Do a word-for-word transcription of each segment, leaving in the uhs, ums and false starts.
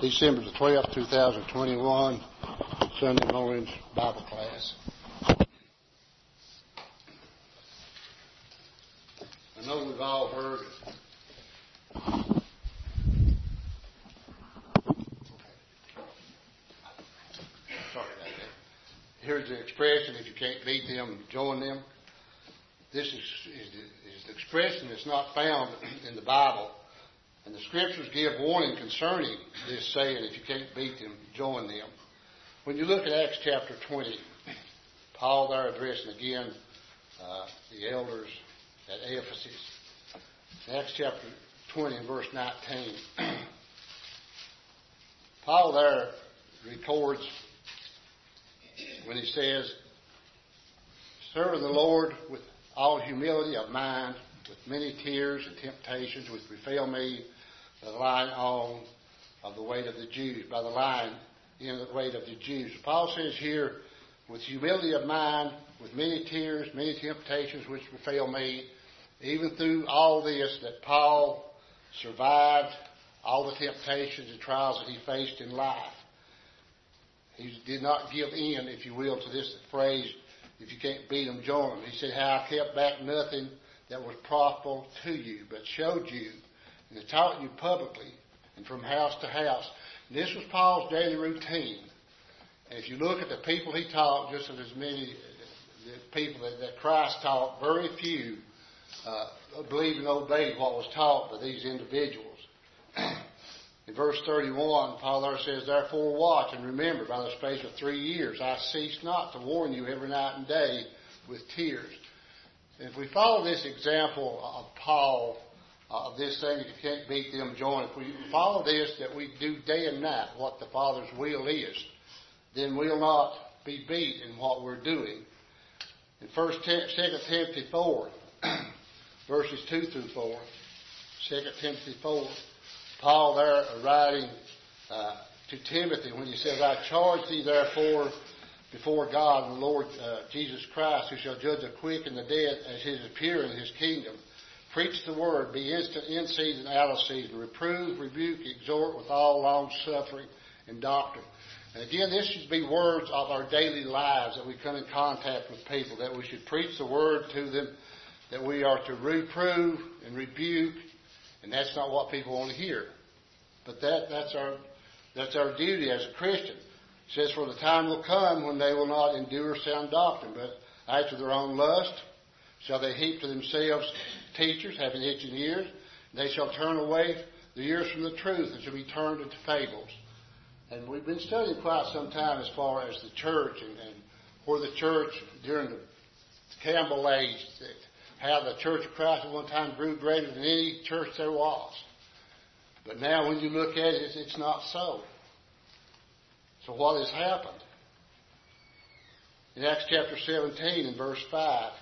December the twelfth, two thousand twenty-one, Sunday morning's Bible class. I know we've all heard Sorry about that. Here's the expression, if you can't beat them, join them. This is, is, is the expression that's not found in the Bible. And the Scriptures give warning concerning this saying, if you can't beat them, join them. When you look at Acts chapter twenty, Paul there addressing again uh, the elders at Ephesus. Acts chapter twenty and verse nineteen. Paul there records when he says, serving the Lord with all humility of mind, with many tears and temptations which befell me by the lying on of the weight of the Jews, by the lying in the weight of the Jews. Paul says here, with humility of mind, with many tears, many temptations which befell me, even through all this, that Paul survived all the temptations and trials that he faced in life. He did not give in, if you will, to this phrase, if you can't beat them, join them. He said, how I kept back nothing that was profitable to you, but showed you and taught you publicly and from house to house. And this was Paul's daily routine. And if you look at the people he taught, just as many the people that, that Christ taught, very few uh, believed and obeyed what was taught by these individuals. In verse thirty-one, Paul there says, therefore watch and remember, by the space of three years I cease not to warn you every night and day with tears. And if we follow this example of Paul, uh, of this thing, if you can't beat them, join. If we follow this, that we do day and night what the Father's will is, then we'll not be beat in what we're doing. In First, Second Timothy four, verses two through four, Second Timothy four, Paul there writing uh, to Timothy when he says, I charge thee therefore before God and the Lord uh, Jesus Christ, who shall judge the quick and the dead as his appearing in his kingdom. Preach the word, be instant in season, out of season, reprove, rebuke, exhort with all long suffering and doctrine. And again, this should be words of our daily lives that we come in contact with people, that we should preach the word to them, that we are to reprove and rebuke, and that's not what people want to hear. But that, that's our that's our duty as a Christian. It says, for the time will come when they will not endure sound doctrine, but after their own lust shall they heap to themselves teachers having itching ears. They shall turn away the ears from the truth and shall be turned into fables. And we've been studying quite some time as far as the church and, and where the church during the Campbell age, that how the Church of Christ at one time grew greater than any church there was. But now when you look at it, it's not so. So what has happened? In Acts chapter seventeen and verse five,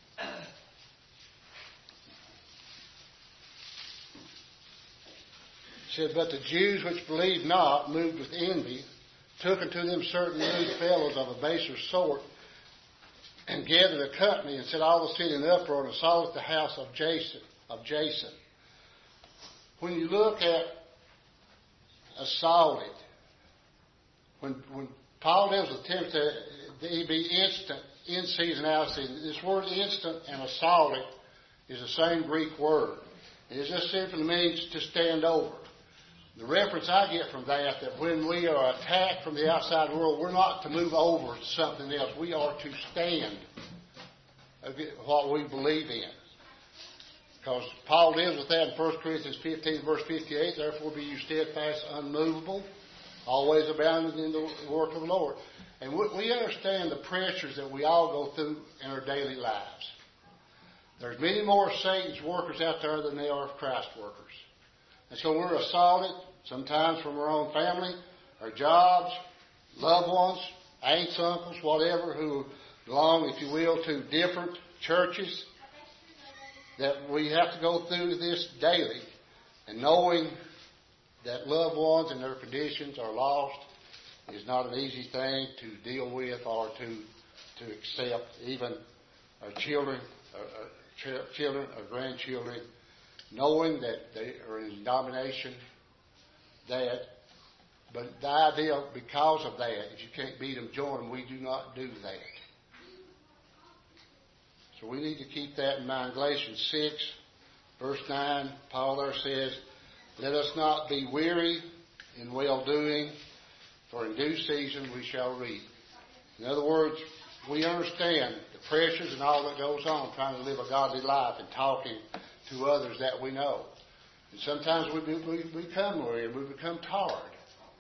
it said, but the Jews which believed not, moved with envy, took unto them certain lewd fellows of a baser sort, and gathered a company, and set all the city in uproar, and assaulted the house of Jason. Of Jason. When you look at assaulted, when when Paul deals with Timothy, he be instant, in season, out of season. This word instant and assaulted is the same Greek word. It just simply means to stand over. The reference I get from that, that when we are attacked from the outside world, we're not to move over to something else. We are to stand what we believe in. Because Paul deals with that in First Corinthians fifteen, verse fifty-eight, therefore be you steadfast, unmovable, always abounding in the work of the Lord. And we understand the pressures that we all go through in our daily lives. There's many more of Satan's workers out there than there are of Christ's workers. And so we're assaulted, sometimes from our own family, our jobs, loved ones, aunts, uncles, whatever, who belong, if you will, to different churches, that we have to go through this daily. And knowing that loved ones and their conditions are lost is not an easy thing to deal with or to to accept. Even our children, our, our ch- children, our grandchildren, knowing that they are in a denomination that But the idea, because of that, if you can't beat them, join them. We do not do that. So we need to keep that in mind. Galatians six, verse nine, Paul there says, let us not be weary in well-doing, for in due season we shall reap. In other words, we understand the pressures and all that goes on trying to live a godly life and talking to others that we know. And sometimes we, we, we become weary and we become tired.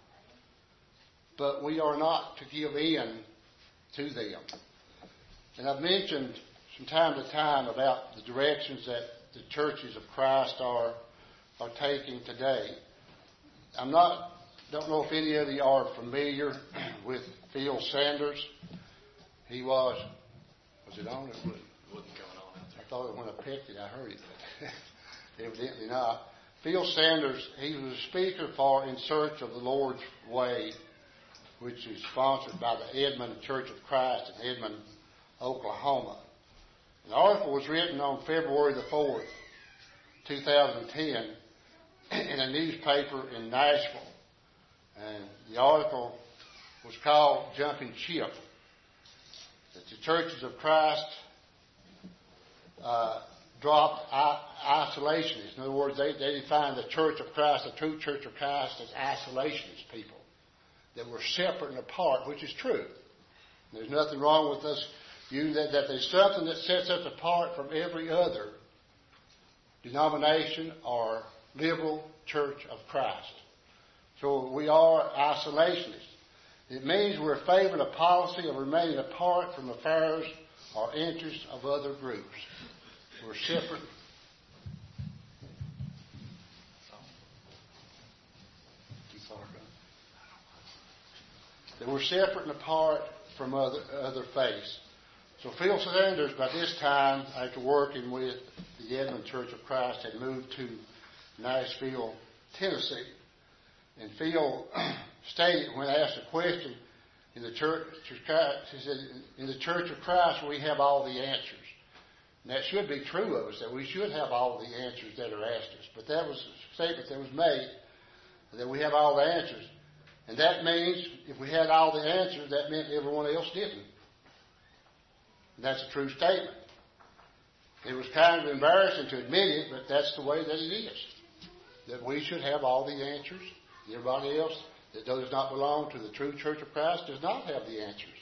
But we are not to give in to them. And I've mentioned from time to time about the directions that the churches of Christ are are taking today. I'm not, don't know if any of you are familiar with Phil Sanders. He was, was it on? It wasn't going on out there. I thought it when I picked it, I heard it, but evidently not. Phil Sanders, he was a speaker for In Search of the Lord's Way, which is sponsored by the Edmond Church of Christ in Edmond, Oklahoma. An article was written on February the fourth, two thousand ten, in a newspaper in Nashville. And the article was called Jumping Ship. That the churches of Christ uh, dropped I- isolationists. In other words, they, they defined the church of Christ, the true church of Christ, as isolationist people that were separate and apart, which is true. There's nothing wrong with us viewing that, that there's something that sets us apart from every other denomination or liberal church of Christ. So we are isolationists. It means we're favoring a policy of remaining apart from affairs or interests of other groups. We're separate. That we're separate and apart from other other faiths. So Phil Sanders, by this time, after working with the Edmond Church of Christ, had moved to Nashville, Tennessee. And Phil stated, when asked a question in the church, he said, in the Church of Christ, we have all the answers. And that should be true of us, that we should have all the answers that are asked us. But that was a statement that was made, that we have all the answers. And that means, if we had all the answers, that meant everyone else didn't. And that's a true statement. It was kind of embarrassing to admit it, but that's the way that it is. That we should have all the answers. Everybody else that does not belong to the true Church of Christ does not have the answers.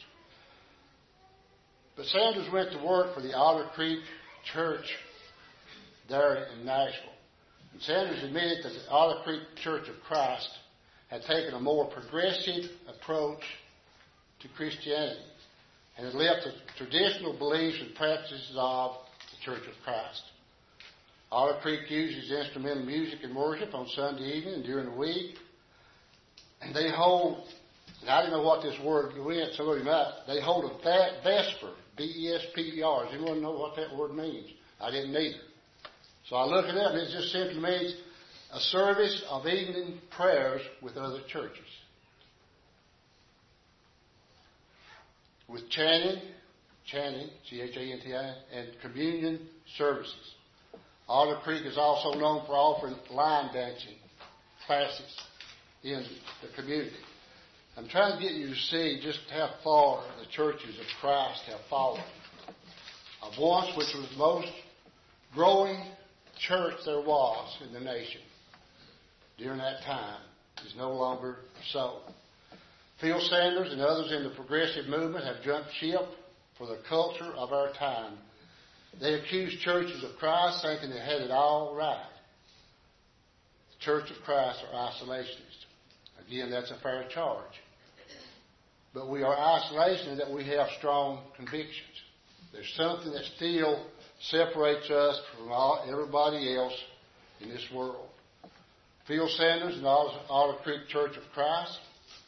But Sanders went to work for the Otter Creek Church there in Nashville. And Sanders admitted that the Otter Creek Church of Christ had taken a more progressive approach to Christianity and had left the traditional beliefs and practices of the Church of Christ. Otter Creek uses instrumental music and worship on Sunday evening and during the week. And they hold, and I didn't know what this word meant, so might, they hold a vesper, B E S P E R. Does anyone know what that word means? I didn't either. So I looked it up, and it just simply means a service of evening prayers with other churches. With chanting, chanting, C H A N T I, and communion services. Otter Creek is also known for offering line dancing classes in the community. I'm trying to get you to see just how far the churches of Christ have fallen. Of once, which was the most growing church there was in the nation during that time, is no longer so. Phil Sanders and others in the progressive movement have jumped ship for the culture of our time. They accuse churches of Christ thinking they had it all right. The Church of Christ are isolationist. Again, that's a fair charge. But we are isolationist that we have strong convictions. There's something that still separates us from all, everybody else in this world. Phil Sanders and Otter Creek Church of Christ,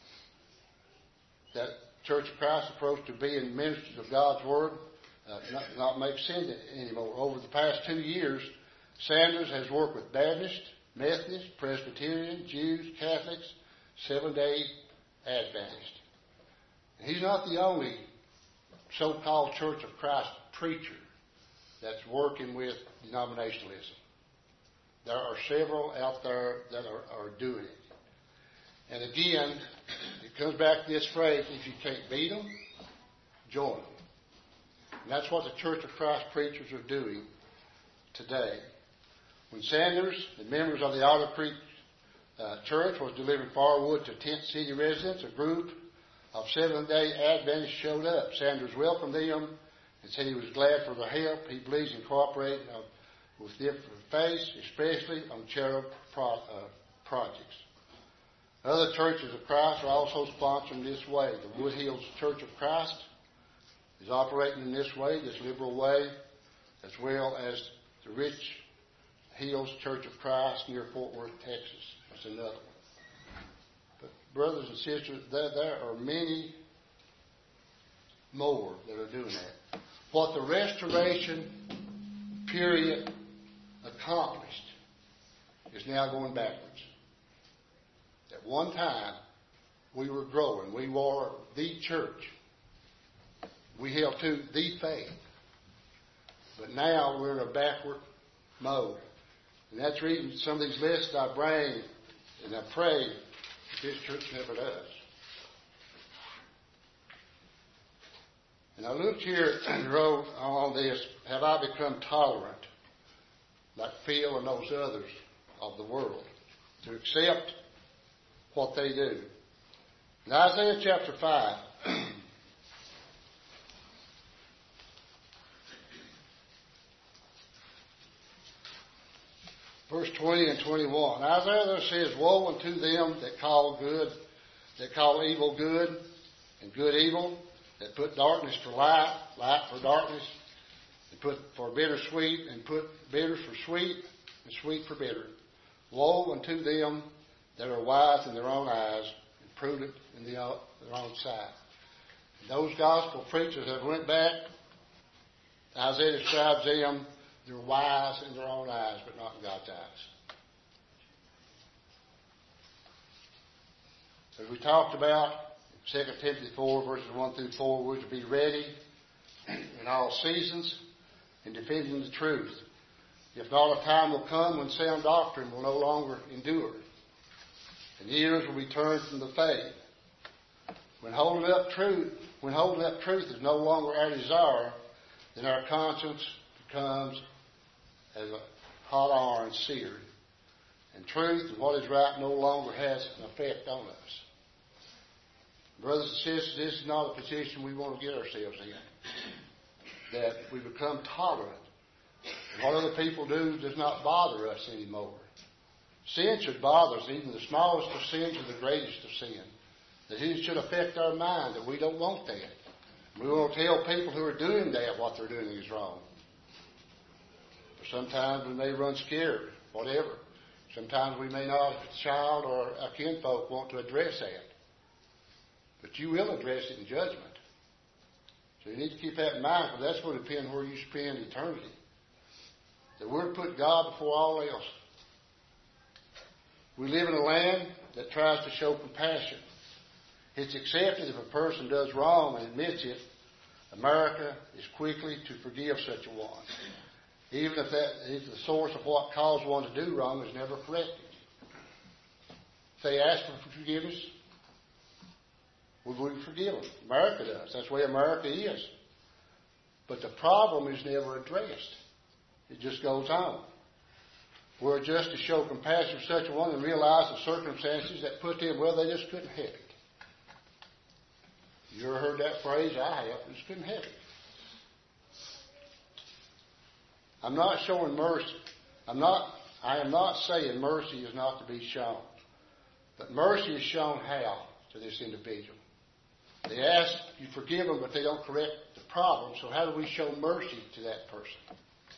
that Church of Christ approach to being ministers of God's Word, uh, not, not make sense anymore. Over the past two years, Sanders has worked with Baptist, Methodist, Presbyterian, Jews, Catholics, Seventh-day Adventist. And he's not the only so-called Church of Christ preacher that's working with denominationalism. There are several out there that are, are doing it. And again, it comes back to this phrase, if you can't beat them, join them. And that's what the Church of Christ preachers are doing today. When Sanders and members of the Otter Creek uh, Church was delivering firewood to Tent City residents, a group of Seventh-day Adventists showed up. Sanders welcomed them and said he was glad for their help. He believes in cooperating uh, with different faiths, especially on charitable pro- uh, projects. Other churches of Christ are also sponsoring this way. The Wood Hills Church of Christ is operating in this way, this liberal way, as well as the Rich Hills Church of Christ near Fort Worth, Texas. That's another one. But brothers and sisters, there, there are many more that are doing that. What the restoration period accomplished is now going backwards. At one time, we were growing. We were the church. We held to the faith. But now we're in a backward mode. And that's the reason some of these lists I bring and I pray that this church never does. And I looked here and wrote on this, have I become tolerant like Phil and those others of the world to accept what they do? In Isaiah chapter five, verse twenty and twenty-one. Isaiah says, woe unto them that call good, that call evil good, and good evil, that put darkness for light, light for darkness, and put for bitter sweet, and put bitter for sweet, and sweet for bitter. Woe unto them that are wise in their own eyes, and prudent in the, their own sight. And those gospel preachers have went back. Isaiah describes them, they're wise in their own eyes, but not in God's eyes. As we talked about, Second Timothy four, verses one through four, we're to be ready in all seasons in defending the truth. If not, a time will come when sound doctrine will no longer endure, and ears will be turned from the faith. When holding up truth, when holding up truth is no longer our desire, then our conscience becomes as a hot iron seared, and truth and what is right no longer has an effect on us. Brothers and sisters, this is not a position we want to get ourselves in, that we become tolerant. What other people do does not bother us anymore. Sin should bother us, even the smallest of sins or the greatest of sin. That it should affect our mind, that we don't want that. We want to tell people who are doing that what they're doing is wrong. But sometimes we may run scared, whatever. Sometimes we may not, if it's a child or a kinfolk, want to address that. But you will address it in judgment. So you need to keep that in mind, because that's going to depend where you spend eternity. That we're to put God before all else. We live in a land that tries to show compassion. It's accepted if a person does wrong and admits it. America is quickly to forgive such a one, even if that if the source of what caused one to do wrong is never corrected. If they ask for forgiveness, we will forgive them. America does. That's the way America is. But the problem is never addressed. It just goes on. We're just to show compassion for such a one and realize the circumstances that put them, well, they just couldn't help it. You ever heard that phrase? I have. They just couldn't help it. I'm not showing mercy. I'm not, I am not saying mercy is not to be shown. But mercy is shown how to this individual? They ask, you forgive them, but they don't correct the problem. So how do we show mercy to that person?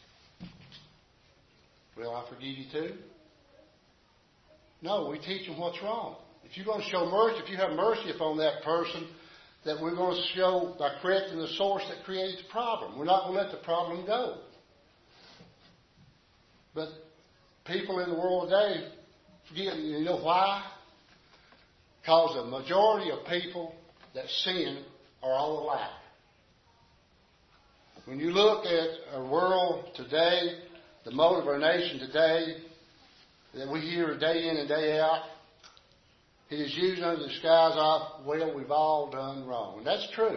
Well, I forgive you too? No, we teach them what's wrong. If you're going to show mercy, if you have mercy upon that person, that we're going to show by correcting the source that created the problem. We're not going to let the problem go. But people in the world today forget, you know why? Because the majority of people that sin are all alike. When you look at our world today, the mode of our nation today, that we hear day in and day out, It is used under the disguise of, well, we've all done wrong. And that's true.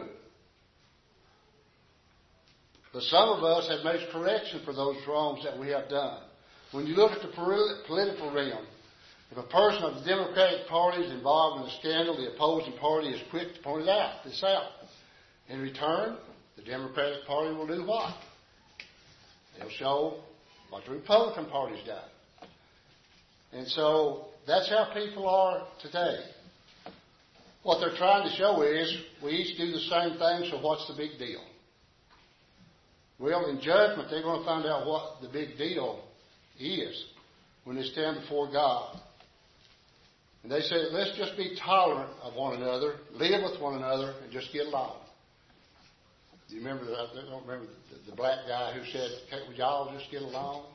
But some of us have made correction for those wrongs that we have done. When you look at the political realm, if a person of the Democratic Party is involved in a scandal, the opposing party is quick to point it out, this out. In return, the Democratic Party will do what? They'll show what the Republican Party's done. And so that's how people are today. What they're trying to show is we each do the same thing, so what's the big deal? Well, in judgment, they're going to find out what the big deal is when they stand before God. And they say, let's just be tolerant of one another, live with one another, and just get along. Do you remember, I don't remember the, the black guy who said, can't we all just get along?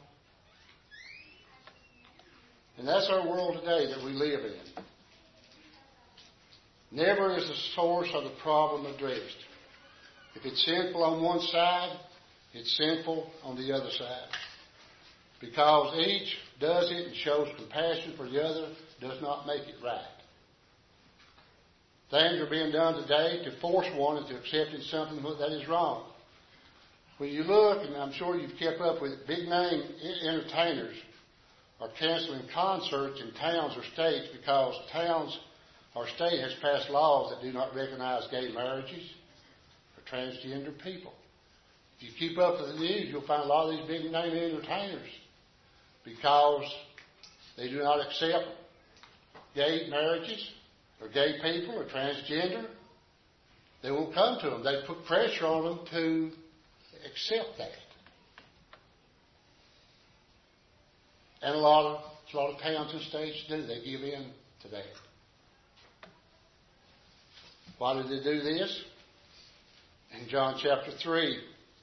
And that's our world today that we live in. Never is the source of the problem addressed. If it's sinful on one side, it's sinful on the other side. Because each does it and shows compassion for the other does not make it right. Things are being done today to force one into accepting something that is wrong. When you look, and I'm sure you've kept up with it, big name entertainers are canceling concerts in towns or states because towns or state has passed laws that do not recognize gay marriages or transgender people. If you keep up with the news, you'll find a lot of these big name entertainers, because they do not accept gay marriages or gay people or transgender, they won't come to them. They put pressure on them to accept that. And a lot of a lot of towns and states do. They give in to that. Why did they do this? In John chapter three,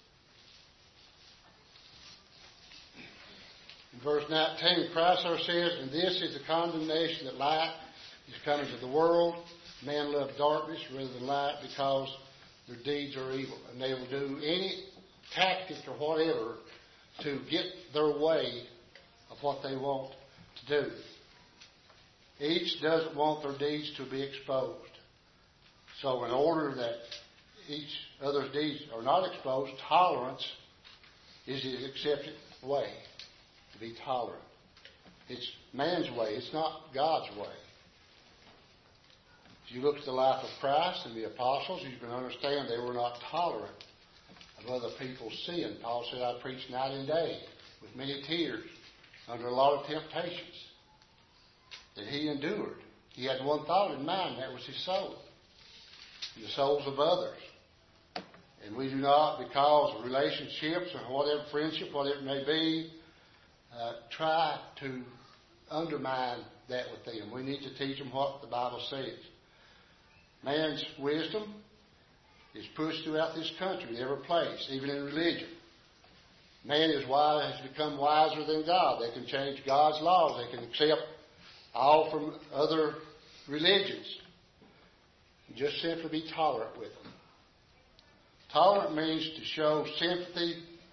in verse nineteen, Christ our says, and this is the condemnation that light is come into the world. Men love darkness rather than light because their deeds are evil. And they will do any tactic or whatever to get their way of what they want to do. Each doesn't want their deeds to be exposed. So in order that each other's deeds are not exposed, tolerance is the accepted way to be tolerant. It's man's way. It's not God's way. If you look at the life of Christ and the apostles, you can understand they were not tolerant of other people's sin. Paul said, I preached night and day with many tears under a lot of temptations that he endured. He had one thought in mind, that was his soul, and the souls of others. And we do not, because of relationships or whatever, friendship, whatever it may be, uh, try to undermine that with them. We need to teach them what the Bible says. Man's wisdom is pushed throughout this country, in every place, even in religion. Man is wise, has become wiser than God. They can change God's laws. They can accept all from other religions. Just simply be tolerant with them. Tolerant means to show sympathy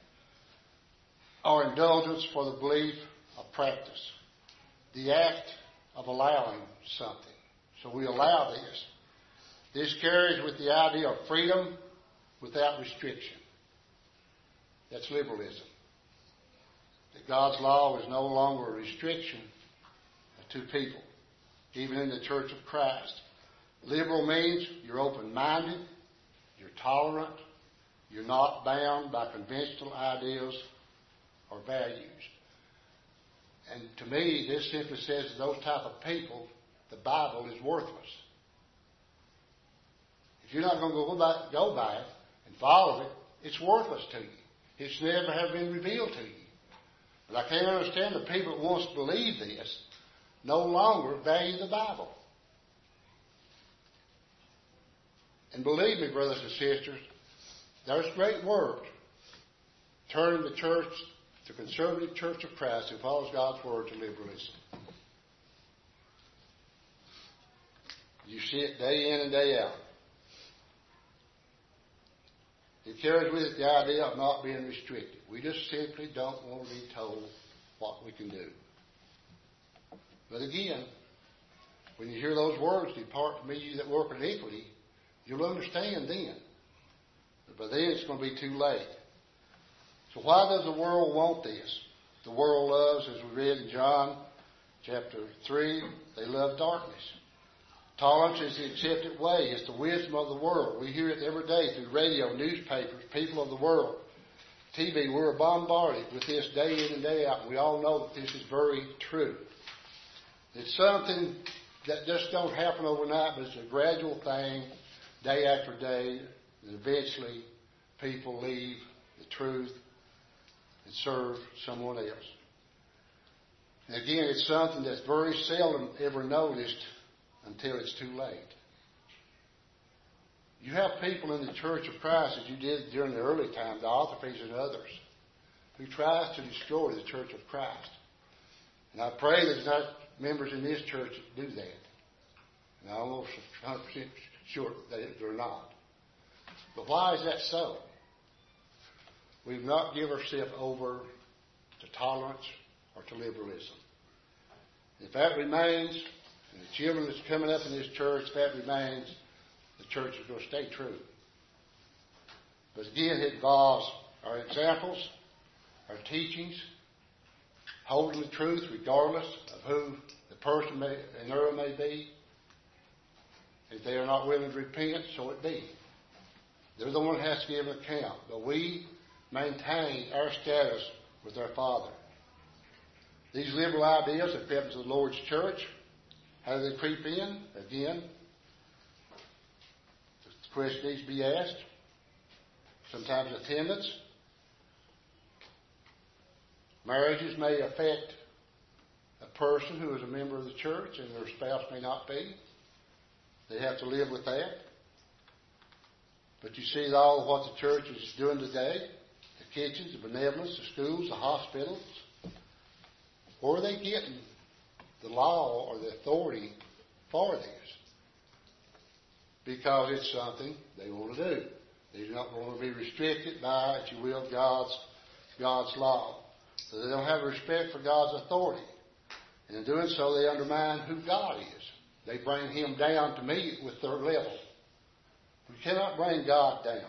or indulgence for the belief of practice, the act of allowing something. So we allow this. This carries with the idea of freedom without restriction. That's liberalism. That God's law is no longer a restriction to people, even in the Church of Christ. Liberal means you're open-minded, you're tolerant, you're not bound by conventional ideas or values. And to me, this simply says that those type of people, the Bible is worthless. If you're not going to go by, go by it and follow it, it's worthless to you. It's never have been revealed to you. But I can't understand the people that wants to believe this no longer value the Bible. And believe me, brothers and sisters, there's great work turning the church, the conservative Church of Christ, who follows God's Word, to liberalism. You see it day in and day out. It carries with it the idea of not being restricted. We just simply don't want to be told what we can do. But again, When you hear those words, depart from me, you that work in iniquity, you'll understand then. But by then it's going to be too late. So why does the world want this? The world loves, as we read in John chapter three, they love darkness. Tolerance is the accepted way. It's the wisdom of the world. We hear it every day through radio, newspapers, people of the world, T V. We're bombarded with this day in and day out. And we all know that this is very true. It's something that just don't happen overnight, but it's a gradual thing, day after day, and eventually people leave the truth and serve someone else. And again, it's something that's very seldom ever noticed until it's too late. You have people in the Church of Christ, as you did during the early time, the Orthodox and others, who tries to destroy the Church of Christ. And I pray there's not members in this church that do that. And I'm almost one hundred percent sure that they're not. But why is that so? We've not given ourselves over to tolerance or to liberalism. If that remains, and the children that's coming up in this church, if that remains, the church is going to stay true. But again, it involves our examples, our teachings, holding the truth regardless of who the person may, in error may be. If they are not willing to repent, so it be. They're the one that has to give an account. But we maintain our status with our Father. These liberal ideas that crept into the Lord's church, how do they creep in? Again, the question needs to be asked. Sometimes attendance. Marriages may affect a person who is a member of the church and their spouse may not be. They have to live with that. But you see all of what the church is doing today, the kitchens, the benevolence, the schools, the hospitals. Where are they getting the law or the authority for this? Because it's something they want to do. They do not want to be restricted by, if you will, God's, God's law. So they don't have respect for God's authority. And in doing so, they undermine who God is. They bring Him down to meet with their level. We cannot bring God down.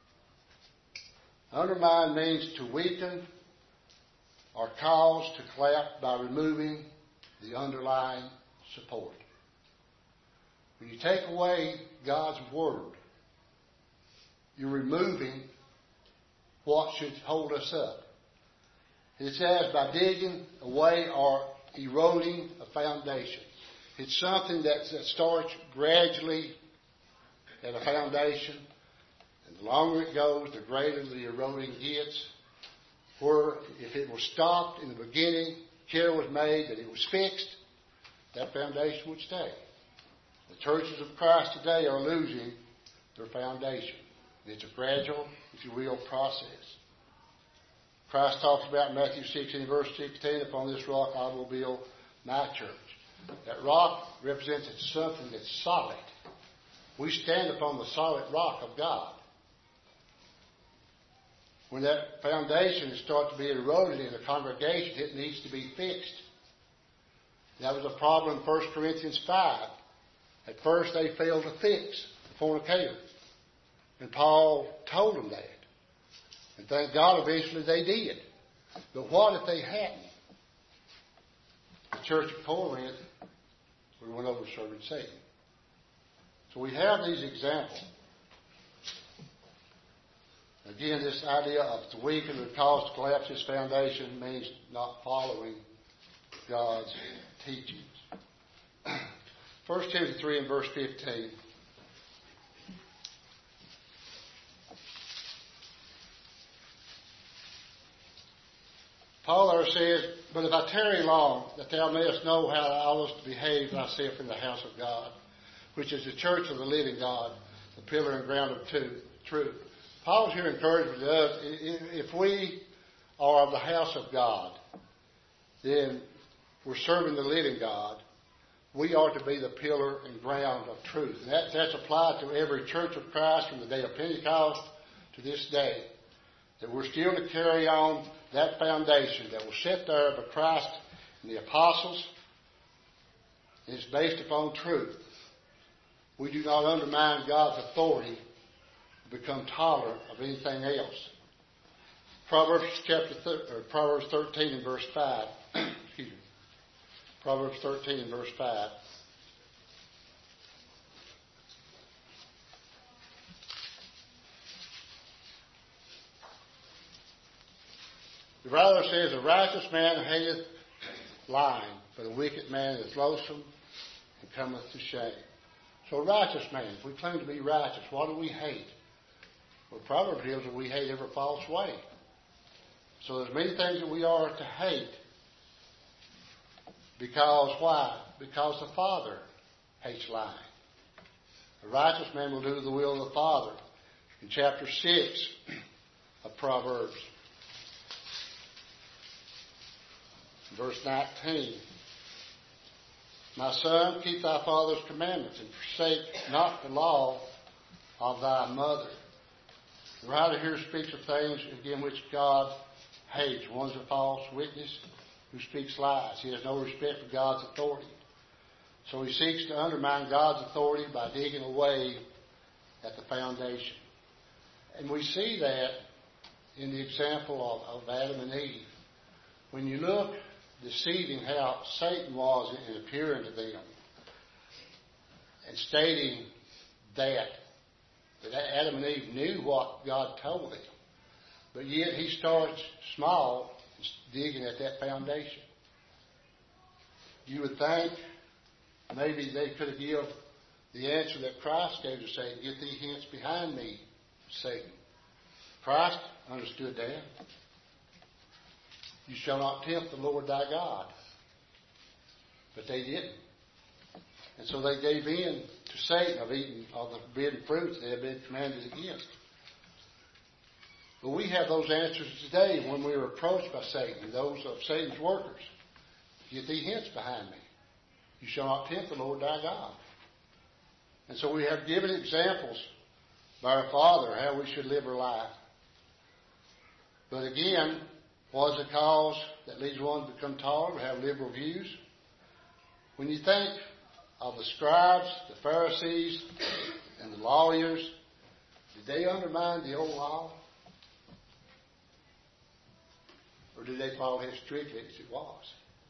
Undermine means to weaken or cause to collapse by removing the underlying support. When you take away God's Word, you're removing what should hold us up. It says by digging away or eroding a foundation. It's something that, that starts gradually at a foundation. And the longer it goes, the greater the eroding gets. Where if it was stopped in the beginning, care was made that it was fixed, that foundation would stay. The churches of Christ today are losing their foundation. And it's a gradual, if you will, process. Christ talks about in Matthew sixteen, verse sixteen, upon this rock I will build my church. That rock represents something that's solid. We stand upon the solid rock of God. When that foundation starts to be eroded in a congregation, it needs to be fixed. That was a problem in First Corinthians five. At first they failed to fix the fornicator. And Paul told them that. And thank God eventually they did. But what if they hadn't? The church of Corinth we went over serving Satan. So we have these examples. Again, this idea of to weaken or cause to collapse his foundation means not following God's teachings. First Timothy three and verse fifteen. Paul there says, but if I tarry long, that thou mayest know how thou oughtest to behave thyself in the house of God, which is the church of the living God, the pillar and ground of truth. Paul's here encouraging us, if we are of the house of God, then we're serving the living God. We are to be the pillar and ground of truth. And that, that's applied to every church of Christ from the day of Pentecost to this day. That we're still to carry on that foundation that was set there by Christ and the apostles and it's based upon truth. We do not undermine God's authority to become tolerant of anything else. Proverbs chapter th- or Proverbs thirteen and verse five. Excuse me. Proverbs thirteen and verse five. The writer says, "A righteous man hateth lying, but a wicked man is loathsome and cometh to shame." So a righteous man, if we claim to be righteous, what do we hate? Well, Proverbs tells us that we hate every false way. So there's many things that we are to hate. Because why? Because the Father hates lying. A righteous man will do the will of the Father. In chapter six of Proverbs, verse nineteen, "My son, keep thy father's commandments, and forsake not the law of thy mother." The writer here speaks of things, again, which God hates. One's a false witness who speaks lies. He has no respect for God's authority. So he seeks to undermine God's authority by digging away at the foundation. And we see that in the example of, of Adam and Eve. When you look deceiving how Satan was in appearing to them and stating that, that Adam and Eve knew what God told them. But yet he starts small, digging at that foundation. You would think maybe they could have given the answer that Christ gave to Satan, "Get thee hence behind me, Satan." Christ understood that. "You shall not tempt the Lord thy God." But they didn't. And so they gave in to Satan of eating of the forbidden fruits they had been commanded against. But we have those answers today when we are approached by Satan, those of Satan's workers. "Get thee hence behind me. You shall not tempt the Lord thy God." And so we have given examples by our Father how we should live our life. But again, what is the cause that leads one to become tolerant or have liberal views? When you think of the scribes, the Pharisees, and the lawyers, did they undermine the old law? Or did they follow it strictly as it was?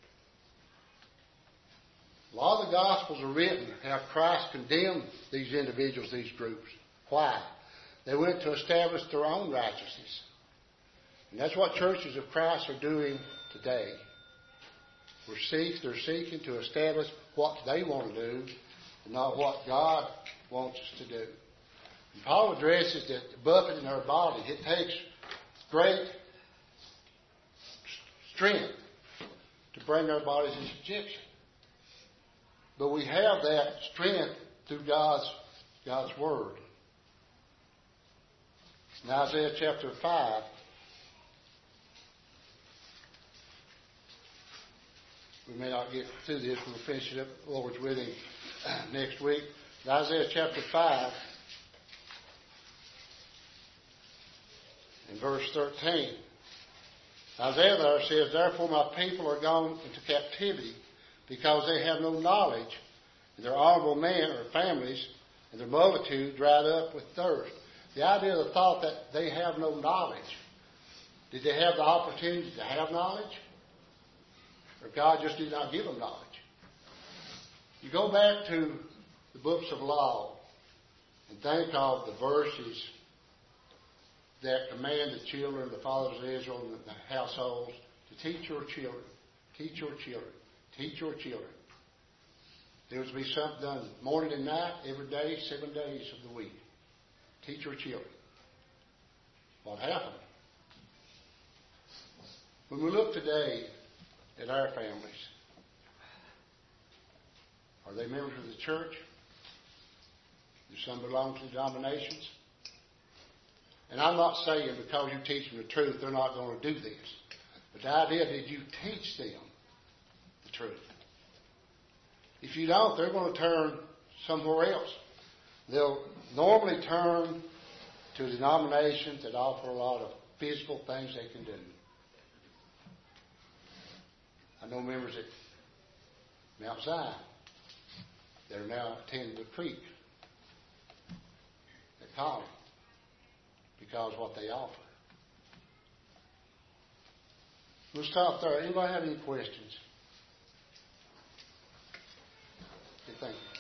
A lot of the Gospels are written how Christ condemned these individuals, these groups. Why? They went to establish their own righteousness. And that's what churches of Christ are doing today. We're seek, they're seeking to establish what they want to do and not what God wants us to do. And Paul addresses that the buffet in our body, it takes great strength to bring our bodies in subjection. But we have that strength through God's, God's Word. In Isaiah chapter five, we may not get through this, we'll finish it up, Lord's willing, next week. In Isaiah chapter five, in verse thirteen, Isaiah there says, "Therefore my people are gone into captivity, because they have no knowledge, and their honorable men or families, and their multitude dried up with thirst." The idea of the thought that they have no knowledge. Did they have the opportunity to have knowledge? Or God just did not give them knowledge? You go back to the books of law and think of the verses that command the children, the fathers of Israel, and the households to teach your children, teach your children, teach your children. There was to be something done morning and night, every day, seven days of the week. Teach your children. What happened? When we look today at our families, are they members of the church? Do some belong to denominations? And I'm not saying because you teach them the truth, they're not going to do this. But the idea, did you teach them the truth? If you don't, they're going to turn somewhere else. They'll normally turn to denominations that offer a lot of physical things they can do. I know members at Mount Zion. that are now attending the creek at Collin because of what they offer. We'll stop there. Anybody have any questions? Okay, thank you.